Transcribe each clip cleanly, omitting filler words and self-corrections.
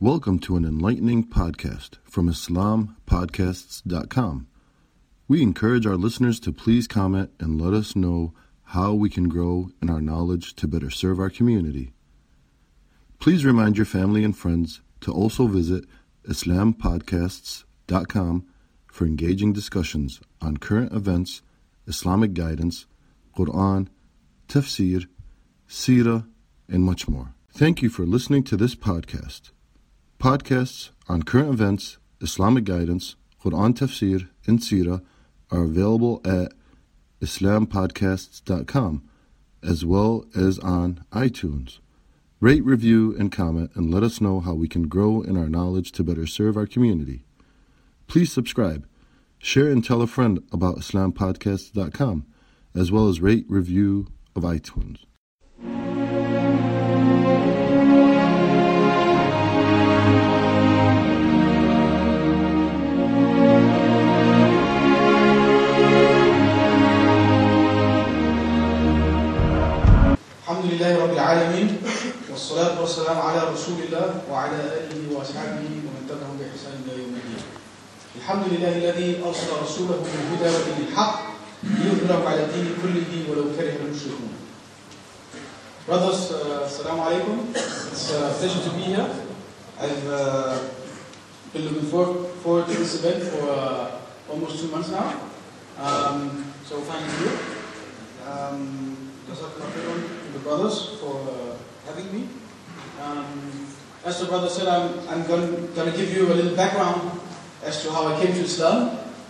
Welcome to an enlightening podcast from IslamPodcasts.com. We encourage our listeners to please comment and let us know how we can grow in our knowledge to better serve our community. Please remind your family and friends to also visit IslamPodcasts.com for engaging discussions on current events, Islamic guidance, Quran, tafsir, seerah, and much more. Thank you for listening to this podcast. Podcasts on current events, Islamic guidance, Quran tafsir, and seerah are available at IslamPodcasts.com as well as on iTunes. Rate, review, and comment and let us know how we can grow in our knowledge to better serve our community. Please subscribe, share, and tell a friend about IslamPodcasts.com as well as rate, review of iTunes. الحمد لله رب العالمين والصلاة والسلام على رسول الله وعلى آله وأصحابه ومن تبعهم بإحسان إلى يوم الدين. الحمد لله الذي أرسل رسوله بالهدى ودين الحق ليظهره على الدين كله ولو كره المشركون. Brothers, assalamu alaikum. It's a pleasure to be here. I've been looking forward to this event for almost 2 months now. So finally here. The brothers for having me. As the brother said, I'm going to give you a little background as to how I came to Islam.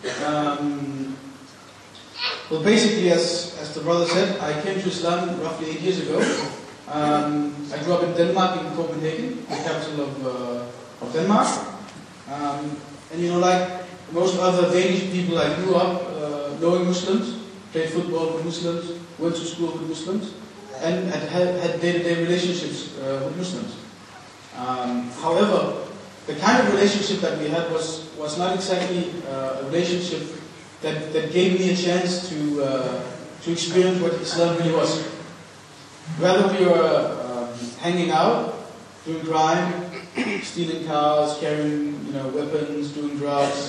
Well, basically, as the brother said, I came to Islam roughly 8 years ago. I grew up in Denmark, in Copenhagen, the capital of Denmark. And you know, like most other Danish people, I grew up knowing Muslims, played football with Muslims, went to school with Muslims, and had day-to-day relationships with Muslims. However, the kind of relationship that we had was not exactly a relationship that gave me a chance to experience what Islam really was. Rather, we were hanging out, doing crime, stealing cars, carrying weapons, doing drugs,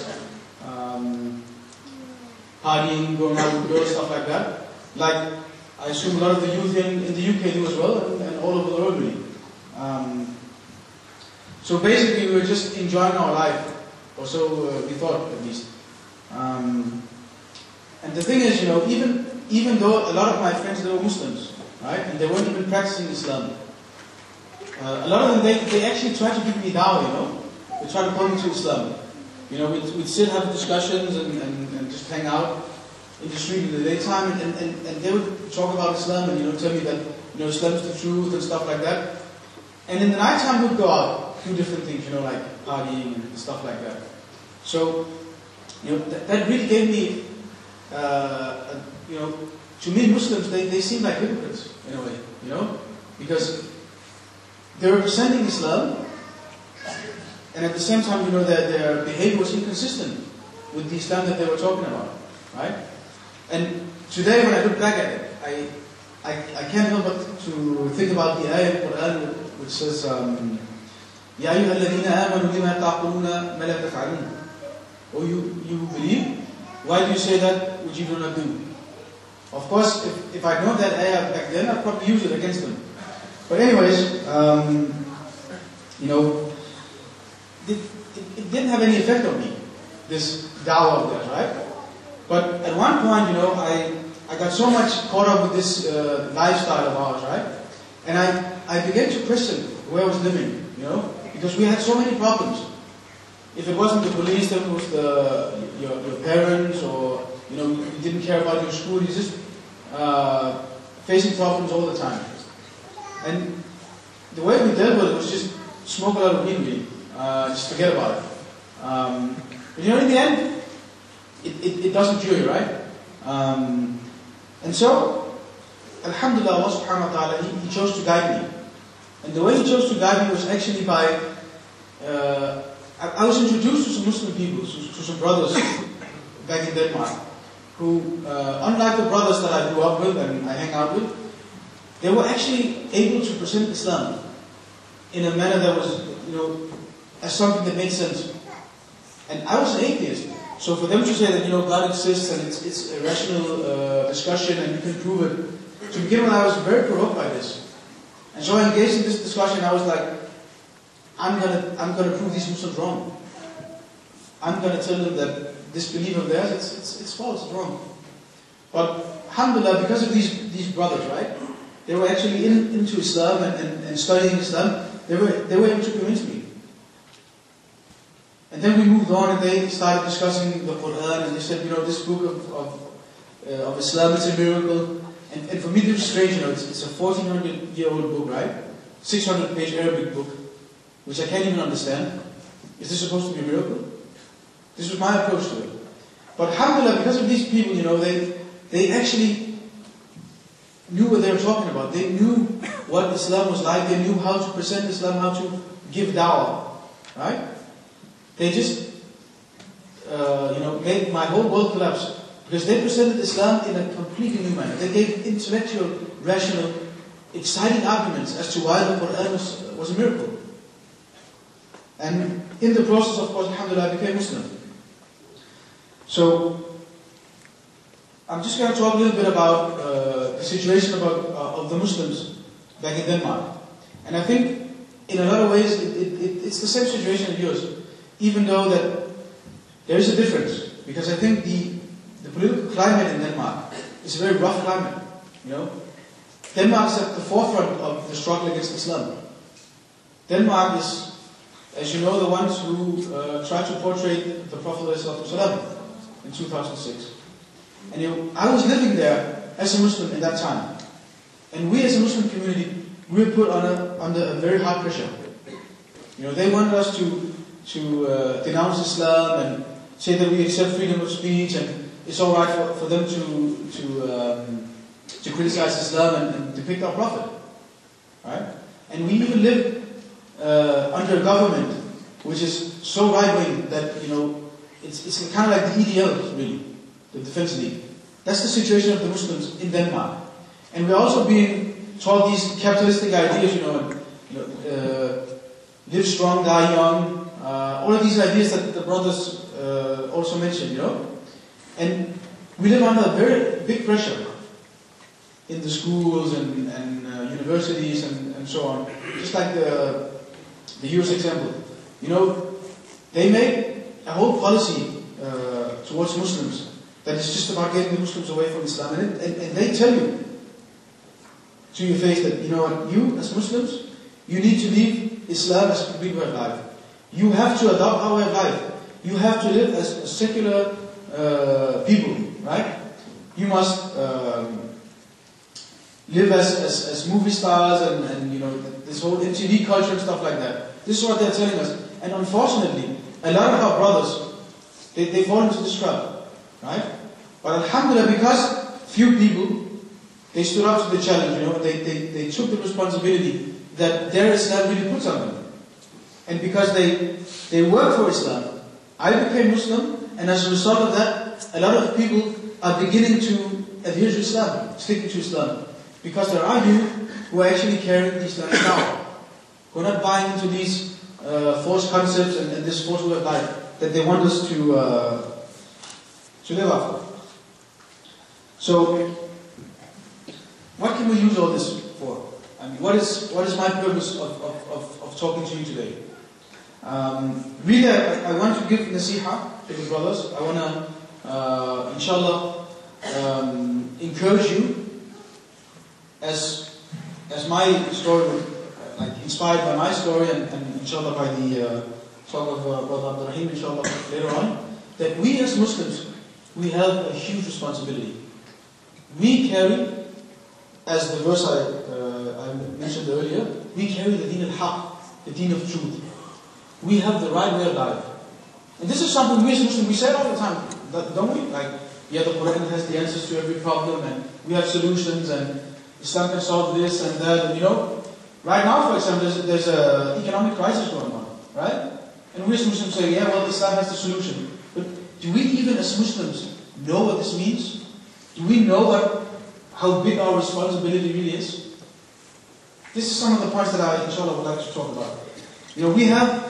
partying, going out with girls, stuff like that. Like, I assume a lot of the youth in the UK do as well, and all over the world really. So basically we were just enjoying our life, or so we thought at least. And the thing is, even though a lot of my friends, they were Muslims, right, and they weren't even practicing Islam, a lot of them, they actually tried to give me dawah, they tried to pull me to Islam. We'd still have discussions and just hang out in the street in the daytime, and they would talk about Islam and tell me that Islam is the truth and stuff like that. And in the nighttime we'd go out, do different things, like partying and stuff like that. So that really gave me, to me Muslims they seem like hypocrites in a way, because they were presenting Islam, and at the same time their behavior was inconsistent with the Islam that they were talking about, right? And today, when I look back at it, I can't help but to think about the ayah of Quran which says, "Ya ayyuha alladhina amanu lima taquluna ma la taf'alun." Oh, you believe? Why do you say that which you do not do? Of course, if I'd known that ayah back then, I'd probably use it against them. But anyways, it didn't have any effect on me, this dawah of theirs, right? But at one point, I got so much caught up with this lifestyle of ours, right? And I began to question where I was living, because we had so many problems. If it wasn't the police, then it was your parents, or you didn't care about your school. You're just facing problems all the time. And the way we dealt with it was just smoke a lot of weed, really. Just forget about it. But in the end, it doesn't cure you, right? And so, alhamdulillah, Allah subhanahu wa ta'ala, He chose to guide me. And the way He chose to guide me was actually by, I was introduced to some Muslim people, to some brothers back in Denmark, who, unlike the brothers that I grew up with and I hang out with, they were actually able to present Islam in a manner that was, as something that makes sense. And I was an atheist. So for them to say that, God exists and it's a rational discussion and you can prove it, to begin with, I was very provoked by this. And so I engaged in this discussion. I was like, I'm gonna prove these Muslims wrong. I'm gonna tell them that this belief of theirs, it's false, it's wrong. But alhamdulillah, because of these brothers, right? They were actually into Islam and studying Islam. They were able to convince me. And then we moved on and they started discussing the Quran and they said, this book of Islam, it's a miracle. And for me this was strange, it's a 1400-year-old book, right? 600-page Arabic book, which I can't even understand. Is this supposed to be a miracle? This was my approach to it. But alhamdulillah, because of these people, they actually knew what they were talking about. They knew what Islam was like. They knew how to present Islam, how to give da'wah, right? They just, made my whole world collapse. Because they presented Islam in a completely new manner. They gave intellectual, rational, exciting arguments as to why the Quran was a miracle. And in the process, of course, alhamdulillah, I became Muslim. So, I'm just going to talk a little bit about the situation of the Muslims back in Denmark. And I think, in a lot of ways, it's the same situation as yours. Even though that there is a difference. Because I think the political climate in Denmark is a very rough climate. Denmark is at the forefront of the struggle against Islam. Denmark is, as you know, the ones who tried to portray the Prophet ﷺ in 2006. And I was living there as a Muslim in that time. And we as a Muslim community, we were put under a very hard pressure. They wanted us to denounce Islam and say that we accept freedom of speech and it's all right for them to criticize Islam and depict our Prophet, right? And we even live under a government which is so right-wing that it's kind of like the EDL, really, the Defense League. That's the situation of the Muslims in Denmark, and we're also being taught these capitalistic ideas, live strong, die young, all of these ideas that the brothers also mentioned, And we live under very big pressure in the schools and universities and so on. Just like the US example. They make a whole policy towards Muslims that is just about getting the Muslims away from Islam. And they tell you to your face that, you as Muslims, you need to leave Islam as a complete way of life. You have to adopt our way of life. You have to live as a secular people, right? You must live as movie stars and this whole MTV culture and stuff like that. This is what they're telling us. And unfortunately, a lot of our brothers, they fall into this trap, right? But alhamdulillah, because few people, they stood up to the challenge, they took the responsibility that their Islam really puts on them. And because they work for Islam, I became Muslim, and as a result of that, a lot of people are beginning to adhere to Islam, sticking to Islam. Because there are you who are actually carrying the Islamic da'wah, who are not buying into these false concepts and this false way of life that they want us to live after. So, what can we use all this for? I mean, what is my purpose of talking to you today? Really, I want to give nasiha to the brothers. I want to, inshallah, encourage you as my story, inspired by my story and inshallah by the talk of Brother Abdul Rahim, inshallah, later on, that we as Muslims, we have a huge responsibility. We carry, as the verse I mentioned earlier, we carry the deen al-haq, the deen of truth. We have the right way of life. And this is something we as Muslims, we say all the time, don't we? The Quran has the answers to every problem and we have solutions and Islam can solve this and that. And right now, for example, there's an economic crisis going on, right? And we as Muslims say, yeah, well, Islam has the solution. But do we even as Muslims know what this means? Do we know how big our responsibility really is? This is some of the points that I, inshallah, would like to talk about. We have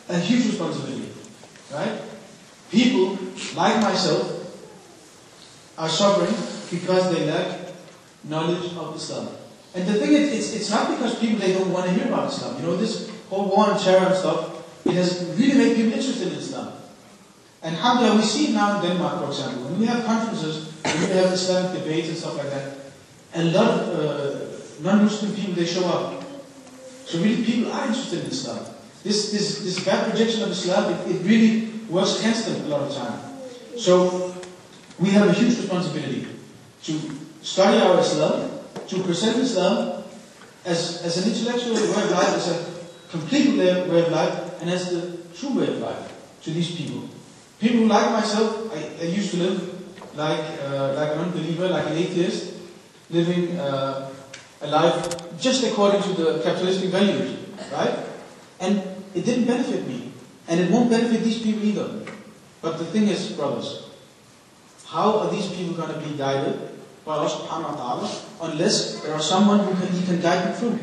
a huge responsibility, right? People like myself are suffering because they lack knowledge of Islam. And the thing is, it's not because people they don't want to hear about Islam. This whole war on terror and stuff, it has really made people interested in Islam. And alhamdulillah, we see it now in Denmark, for example. When we have conferences, when we have Islamic debates and stuff like that, a lot of non-Muslim people, they show up. So really people are interested in Islam. This bad projection of Islam, it really works against them a lot of the time. So we have a huge responsibility to study our Islam, to present Islam as an intellectual way of life, as a complete way of life, and as the true way of life to these people. People who like myself, I used to live like an unbeliever, like an atheist, living a life just according to the capitalistic values, right? And it didn't benefit me, and it won't benefit these people either. But the thing is, brothers, how are these people going to be guided by Allah subhanahu wa ta'ala unless there is someone who can guide them through?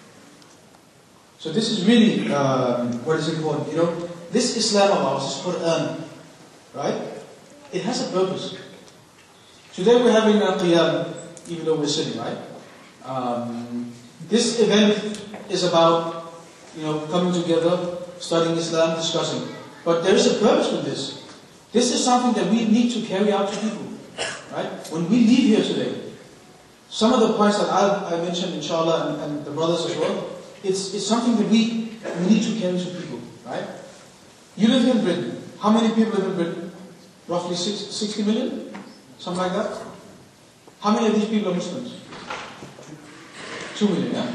So this is really what is important. This Islam of ours, this Quran, right? It has a purpose. Today we're having a qiyam, even though we're sitting, right? This event is about, coming together, studying Islam, discussing. But there is a purpose with this. This is something that we need to carry out to people, right? When we leave here today, some of the points that I mentioned, inshallah, and the brothers as well, it's something that we need to carry to people, right? You live in Britain. How many people live in Britain? Roughly 60 million? Something like that? How many of these people are Muslims? 2 million, yeah?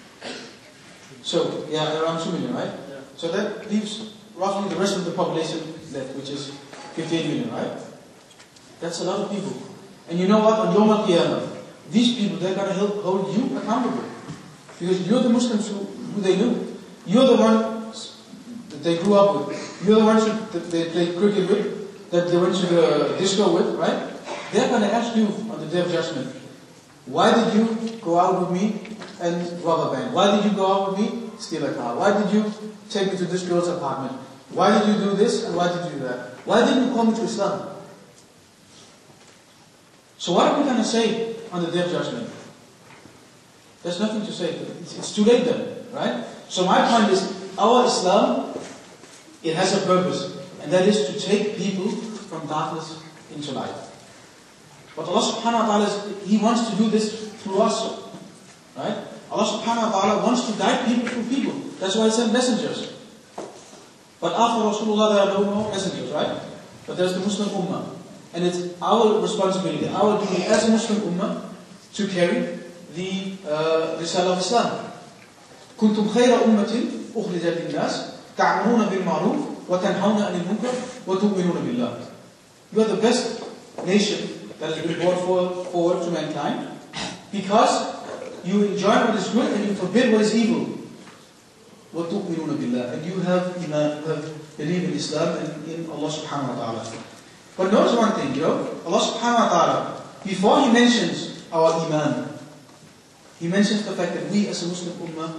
So, around 2 million, right? Yeah. So that leaves roughly the rest of the population left, which is 58 million, right? That's a lot of people. And you know what? On Yawm al-Qiyamah, these people, they're going to hold you accountable. Because you're the Muslims who they knew. You're the ones that they grew up with. You're the ones that they played cricket with, that they went to the disco with, right? They're going to ask you on the Day of Judgment, why did you go out with me and rob a bank? Why did you go out with me, steal a car? Why did you take me to this girl's apartment? Why did you do this and why did you do that? Why didn't you call me to Islam? So what are we going to say on the Day of Judgment? There's nothing to say. It's too late then, right? So my point is, our Islam, it has a purpose, and that is to take people from darkness into light. But Allah subhanahu wa ta'ala, He wants to do this through us, right? Allah subhanahu wa ta'ala wants to guide people through people. That's why He sent messengers. But after Rasulullah, there are no more messengers, right? But there's the Muslim Ummah. And it's our responsibility, our duty as a Muslim Ummah to carry the Risalah of Islam. كنتم خير أمة أخرجت للناس تعمرون بالمعروف وتنهون عن المنكر وتؤمنون بالله. You are the best nation that has been brought forward to mankind because you enjoy what is good and you forbid what is evil. وتؤمنون بالله, and you have iman, you have belief in Islam and in Allah subhanahu wa ta'ala. But notice one thing, Allah subhanahu wa ta'ala, before He mentions our iman, He mentions the fact that we as a Muslim Ummah,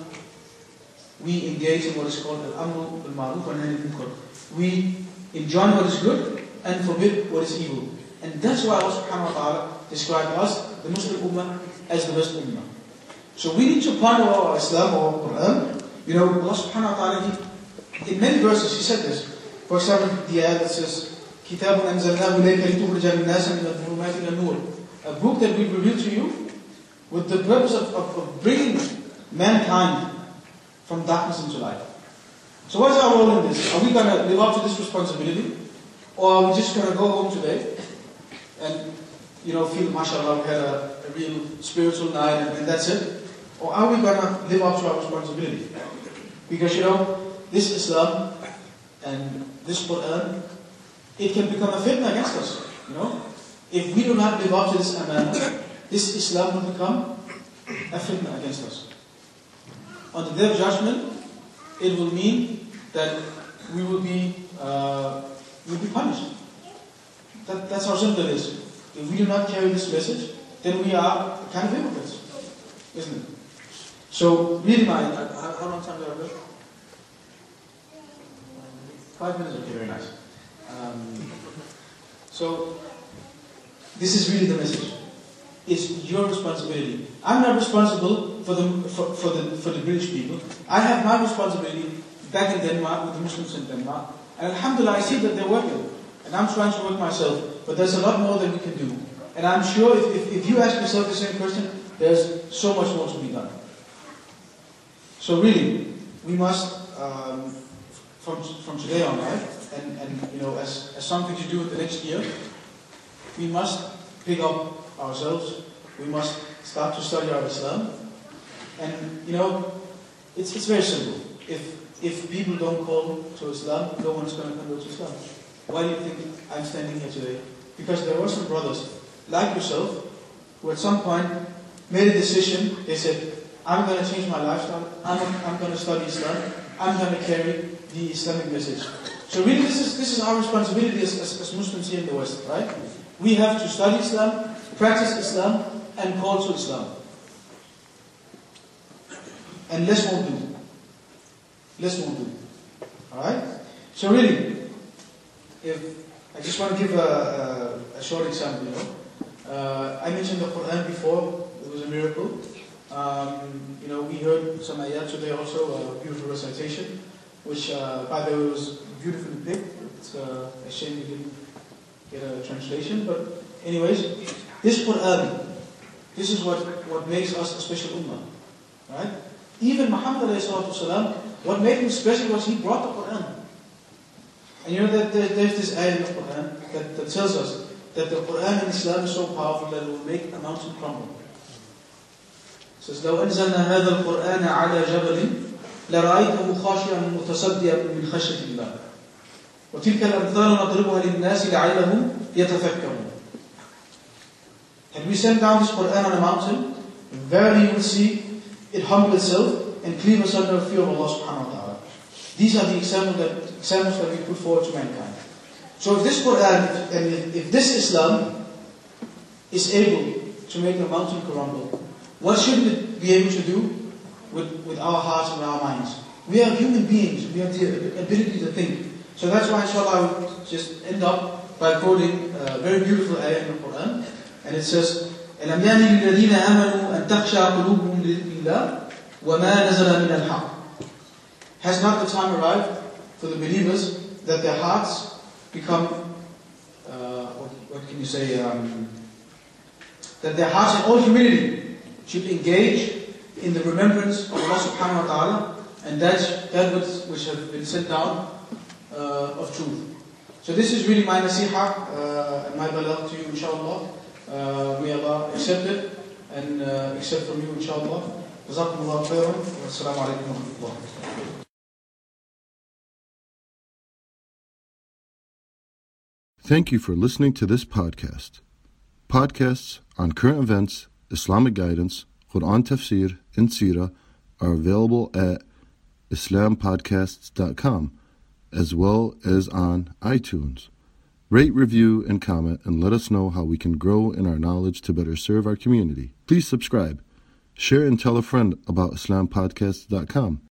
we engage in what is called al-amru bil-ma'ruf wa nahy anil munkar. We enjoin what is good and forbid what is evil. And that's why Allah subhanahu wa ta'ala described us, the Muslim Ummah, as the best Ummah. So we need to ponder our Islam or Quran. Allah subhanahu wa ta'ala, in many verses He said this. For example, the ayah that says, كِتَابٌ أَنزَلْنَاهُ إِلَيْكَ لِتُخْرِجَ النَّاسَ مِنَ الظُّلُمَاتِ إِلَى النُّورِ. A book that we reveal to you with the purpose of bringing mankind from darkness into light. So what is our role in this? Are we going to live up to this responsibility? Or are we just going to go home today and feel, mashallah, we had a real spiritual night and that's it? Or are we going to live up to our responsibility? Because this Islam and this Quran, it can become a fitna against us. If we do not live up to this amanah, this Islam will become a fitna against us. On the Day of Judgment, it will mean that we will be punished. That's how simple it is. If we do not carry this message, then we are kind of hypocrites, isn't it? So, really, how long time do I have? 5 minutes? Okay, very nice. So, this is really the message. It's your responsibility. I'm not responsible for the British people. I have my responsibility back in Denmark with the Muslims in Denmark. And alhamdulillah, I see that they're working. And I'm trying to work myself. But there's a lot more that we can do. And I'm sure if you ask yourself the same question, there's so much more to be done. So really, we must, from today on, right? And you know, as something to do with the next year, we must pick up ourselves. We must start to study our Islam. And you know, it's very simple. If people don't call to Islam, no one's going to convert to Islam. Why do you think I'm standing here today? Because there were some brothers like yourself who at some point made a decision. They said, I'm going to change my lifestyle. I'm going to study Islam. I'm going to carry the Islamic message. So really, this is our responsibility as Muslims here in the West, right? We have to study Islam, practice Islam, and call to Islam. And less won't do. Less won't do. Alright? So really, I just want to give a short example, you know. I mentioned the Quran before. It was a miracle. You know, we heard some ayat today also, a beautiful recitation, which, by the way, was beautifully picked. It's a shame we didn't get a translation. But anyways, this Quran, this is what makes us a special ummah. Right? Even Muhammad ﷺ, what made him special was he brought the Quran. And you know that there's this ayah in the Quran that tells us that the Quran in Islam is so powerful that it will make a mountain crumble. It says, لو أنزلنا هذا القرآن على جبل لرأيته خاشعا متصدعا من خشية الله وتلك الأمثال نضربها للناس لعلهم يتفكرون. Had we sent down this Quran on a mountain, verily you will see it humble itself and cleave us under the fear of Allah subhanahu wa ta'ala. These are the examples that we put forward to mankind. So if this Quran, and if this Islam is able to make a mountain crumble, what should it be able to do with our hearts and our minds? We are human beings. We have the ability to think. So that's why, inshallah, I will just end up by quoting a very beautiful ayah in the Quran. And it says, أَلَمْ يَأْنِ لِلَّذِينَ آمَنُوا أَن تَخْشَعَ قُلُوبُهُمْ لِذِكْرِ اللَّهِ وَمَا نَزَلَ مِنَ الْحَقِّ. Has not the time arrived for the believers that their hearts become, what can you say, that their hearts in all humility should engage in the remembrance of Allah subhanahu wa ta'ala, and that which have been sent down of truth. So this is really my nasiha and my balagh to you, inshallah. May Allah accept it and accept from you, inshallah. Jazakumullahu khairan wa assalamu alaikum wa rahmatullah. Thank you for listening to this podcast. Podcasts on current events, Islamic guidance, Quran tafsir, and seerah are available at islampodcasts.com as well as on iTunes. Rate, review, and comment, and let us know how we can grow in our knowledge to better serve our community. Please subscribe, share, and tell a friend about islampodcasts.com.